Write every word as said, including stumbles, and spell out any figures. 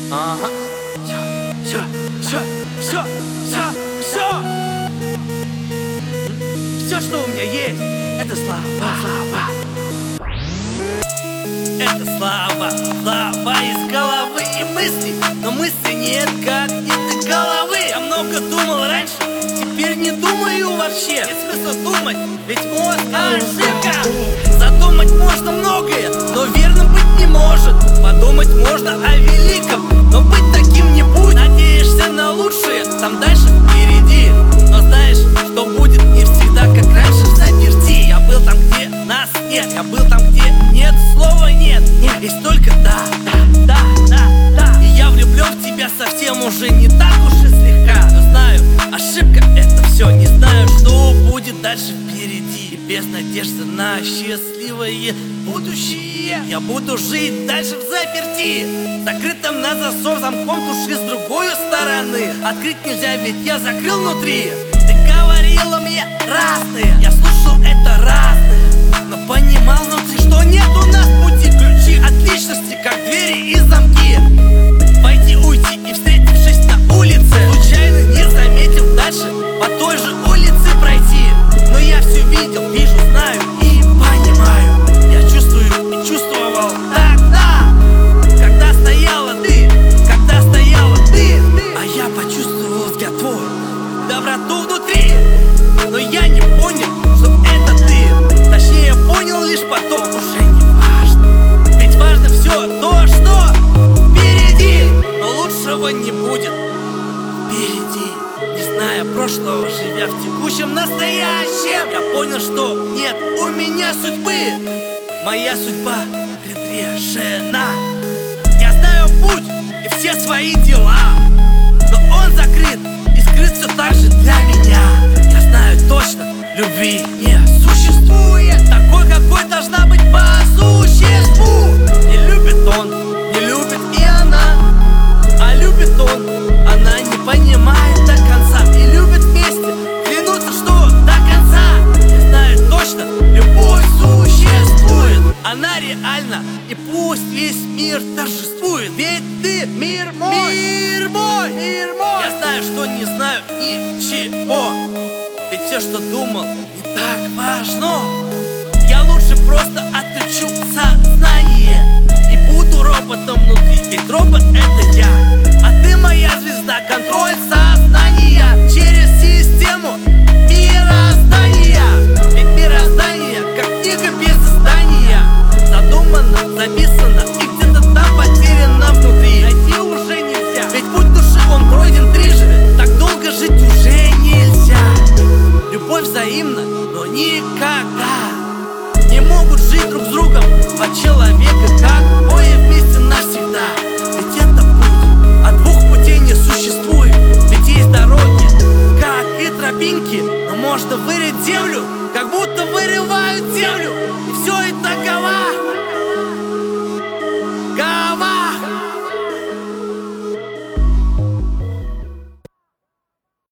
Ага. Все, все, все, все, все. Все, что у меня есть, это слава, слава. Это слава, слава из головы и мыслей. Но мысли нет, как нет головы. Я много думал раньше, теперь не думаю вообще. Нет смысла думать, ведь мозг ошибка. Задумать можно многое, но верным быть не может. Подумать можно о великом, но быть таким не будет. Надеешься на лучшее, там дальше впереди. Но знаешь, что будет не всегда как раньше. Заперти. Я был там, где нас нет. Я был там, где нет слова нет. Нет, есть только да, да, да, да, да. И я влюблен в тебя совсем уже не так уж и слегка. Но знаю, ошибка это все. Не знаю, что будет дальше впереди. И без надежды на счастливое будущее я буду жить дальше в заперти, закрытым на засов замком души с другой стороны. Открыть нельзя, ведь я закрыл внутри. Ты говорила мне разные, я слушал это разное, но понимал внутри, что нет у нас пути. Ключи от личности, как двери и замки. Войти, уйти и встретившись на улице, случайно не заметив дальше по той же улице пройти. Но я все видел, вижу, знаю и понимаю. Я чувствую и чувствовал тогда, когда стояла ты, когда стояла ты. А я почувствовал взгляд твой, доброту внутри. Но я не понял, что это ты. Точнее, понял лишь потом, уже не важно. Ведь важно все то, что впереди. Но лучшего не будет впереди. Не зная прошлого, живя в текущем настоящем, я понял, что нет у меня судьбы. Моя судьба предрешена. Я знаю путь и все свои дела, но он закрыт и скрыт все так же для меня. Я знаю точно, любви не существует такой, какой должна быть по существу. Не любит он, не любит и она, а любит он, она не понимает до конца. И любит вместе, клянутся, что до конца. Я знаю точно, любовь существует, она реальна, и пусть весь мир торжествует. Ведь ты мир мой, мир мой, мир мой. Я знаю, что не знаю ничего, ведь все, что думал, не так важно. Я лучше просто отключу сознание и буду роботом внутри, ведь робот это я. А ты моя звезда, контроль сознания через систему мироздания. Ведь мироздание, как книга без издания, задумано, записано и где-то там потеряно внутри. Найти уже нельзя, ведь путь души он пройден трижды. Так долго жить уже нельзя. Любовь взаимна, но никогда не могут жить друг с другом два человека, как двое вместе навсегда. Ведь это путь, а двух путей не существует. Ведь есть дороги, как и тропинки, но можно вырыть землю, как будто